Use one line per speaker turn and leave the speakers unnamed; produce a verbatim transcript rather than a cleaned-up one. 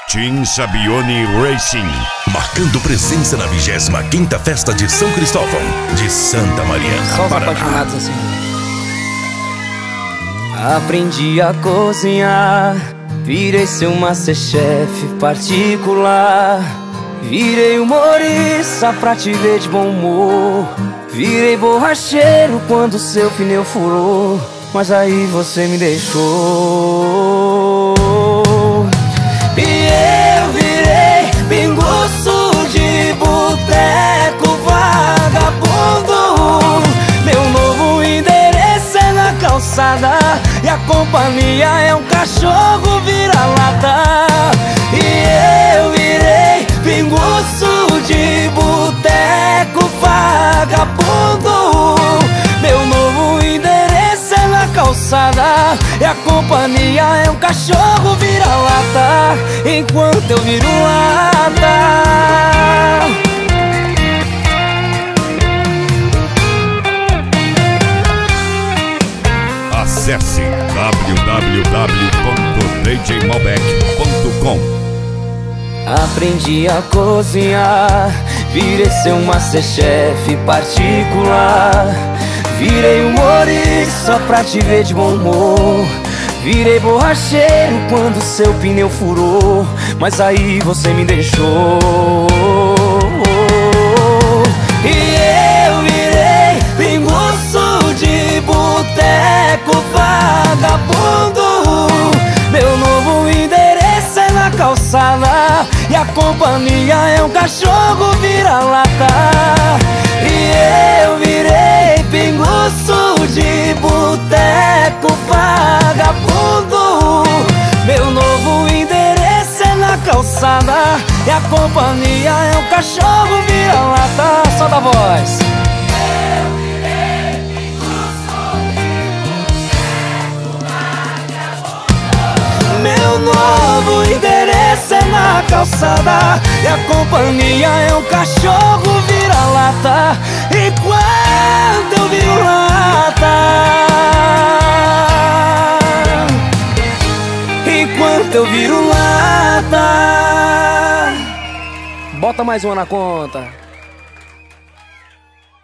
Team Sabione Racing,
marcando presença na vigésima quinta Festa de São Cristóvão de Santa Mariana,
Só os
Paraná.
apaixonados assim. Aprendi a cozinhar, virei seu masterchef particular. Virei humorista pra te ver de bom humor. Virei borracheiro quando seu pneu furou, mas aí você me deixou. E eu virei pinguço de boteco vagabundo. Meu novo endereço é na calçada e a companhia é um cachorro vira-lata. E eu virei pinguço de boteco vagabundo. Meu novo endereço é na calçada e a companhia é um cachorro vira-lata, enquanto eu viro lata.
acesse w w w ponto d j malbec ponto com.
Aprendi a cozinhar, virei seu masterchef particular. Virei humorista pra te ver de bom humor. Virei borracheiro quando seu pneu furou, mas aí você me deixou. E eu virei pinguço de boteco vagabundo. Meu novo endereço é na calçada e a companhia é um cachorro vira-lata. E eu virei pinguço de boteco vagabundo. Meu novo endereço é na calçada e a companhia é um cachorro vira-lata. Solta a voz. Meu novo endereço é na calçada e a companhia é um cachorro vira-lata, enquanto eu viro lata. Enquanto eu viro lata. Bota mais uma na conta.